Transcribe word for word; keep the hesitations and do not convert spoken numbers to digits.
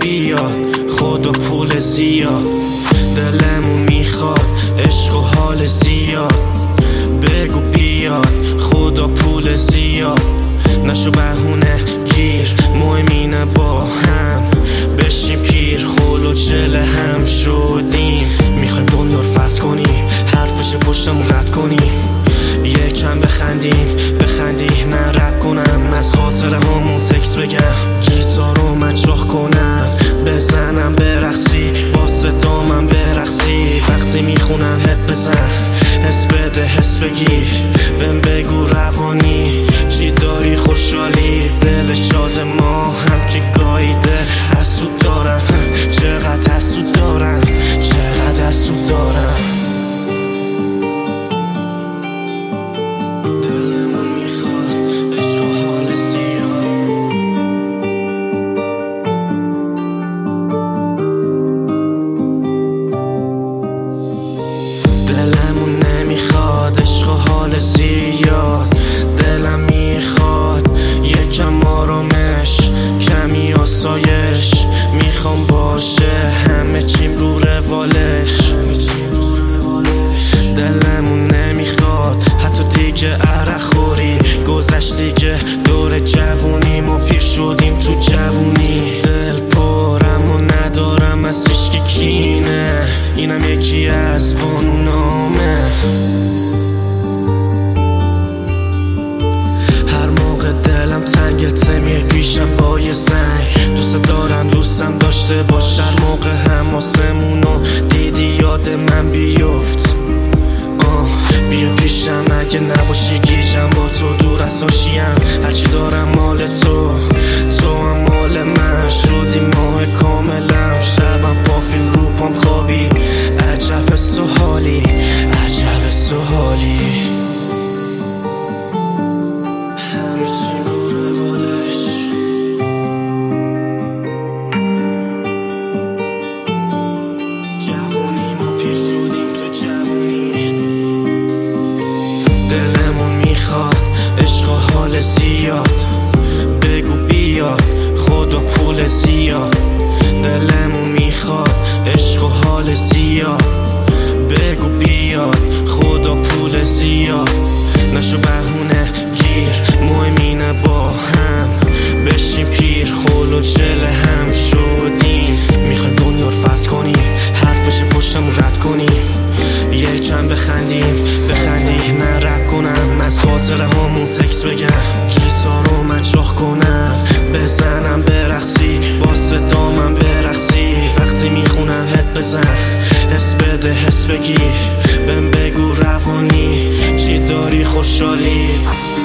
بیاد خدا پول زیاد، دلمون میخواد عشق و حال زیاد. بگو بیاد خدا پول زیاد، نشو بهونه گیر، مهم اینه با هم بشیم پیر، خول و چله هم شدیم. میخوایم دنیا رو فتح کنیم، حرفش پشتمون رد کنیم، یکم بخندیم بخندیم من رپ کنم، از خاطره هامون تکس بگم، گیتار رو من چاخ کنم، بزنم برقصی با صدامم برقصی. وقتی میخونم هد بزن، حس بده حس بگیر، بهم بگو روانی چی داری خوشحالی. دل شاد ما هم که گاییده حسود دارم، چقدر حسود دارم چقدر حسود دارم. دلمون میخواد عشق و حال زیاد، دلمون نمیخواد عشق و حال زیاد. دلم میخواد یکم آرامش، کمی آسایش، میخوام باشه همه چیم رو روالش. دلمون نمیخواد حتی دیگه عرق خوری، گذشت دیگه دور جوونی، ما پیر شدیم تو جوونی. دل پرم و ندارم از هیچکی کینه، اینم یکی از قانونامه. هر موقع دلم تنگ تمیه پیشم با یه زنگ، دوست دارم دوستم داشته باش، هر موقع حماسمونو دیدی یاد من بیفت. آه بیا پیشم اگه نباشی گیجم، با تو دور از حاشیم، هرچی دارم مال تو، تو هم مال من، شدی ماه کاملم، شبم پافیل رو پام خوابی، عجب حس و حالی عجب حس و حالی. همه چی رو روالش، جوونی ما پیر شدیم تو جوونی. دلمون میخواد عشق و حال زیاد، بگو بیاد خدا پول زیاد. دلمون میخواد عشق و حال زیاد، بگو بیاد خدا پول زیاد، نشو بهونه گیر، مهم اینه با هم بشیم پیر، خول و چله هم شدیم. میخوایم دنیا رو فتح کنیم، حرفش پشتمون رد کنیم، یکم بخندیم بخندیم من رپ کنم، از خاطره هامون تکس بگم، گیتار رو من چاخ کنم، بزنم برقصی با صدامم برقصی. وقتی میخونم هد بزن، حس بده حس بگیر، بهم بگو روانی چی داری خوشحالی.